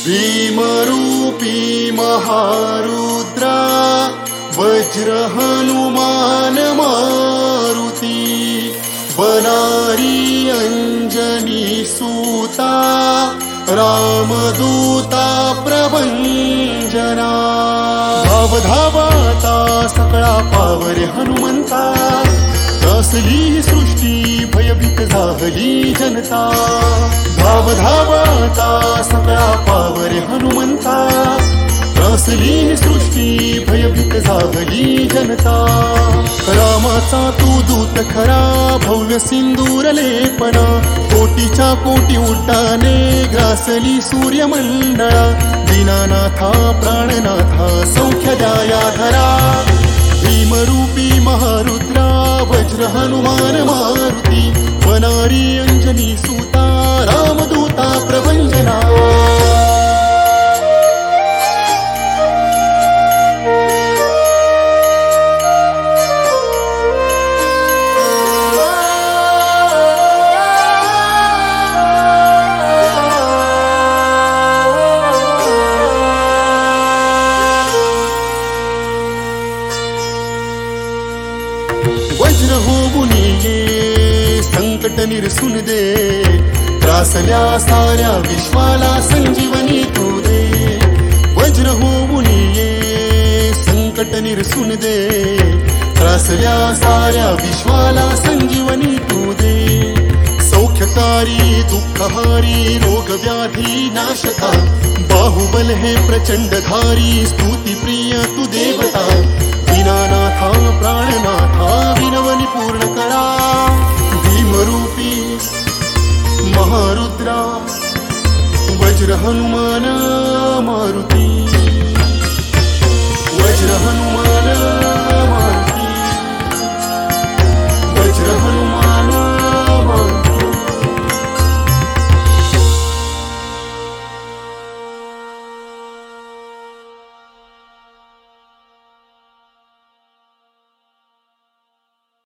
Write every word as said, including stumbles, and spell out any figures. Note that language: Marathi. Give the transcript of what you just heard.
भीमरूपी महारुद्रा वज्र हनुमान मारुती बनारी अंजनी सूता रामदूता प्रभंजना धाव धावाता सकळा पावरे हनुमंता त्रासली सृष्टी भयभीत झाली जनता धाव धावाता सकळा पावरे हनुमंता त्रासली सृष्टी भयभीत झाली जनता रामाचा तू दूत खरा भव्य सिंदूर लेपना कोटीच्या कोटी उड्डाणे ग्रासली सूर्यमंडळा दीनानाथा प्राणनाथा सौख्य द्याया धरा भीमरूपी महारुद्रा वज्र हनुमान मारुती बनारी अंजनी सूता रामदूता प्रभंजना वज्र होऊन ये संकट निरसून दे त्रासल्या साऱ्या विश्वाला संजीवनी तू दे वज्र होऊन ये संकट निरसून दे त्रासल्या साऱ्या विश्वाला संजीवनी तू दे सौख्यकारी दुःखहारी रोग व्याधी नाशका बाहुबल हे प्रचंडधारी स्तुती प्रिय तू देवता दीनानाथा प्राणनाथा विनवनी पूर्ण करा भीमरूपी महारुद्रा वज्र हनुमान मारुती।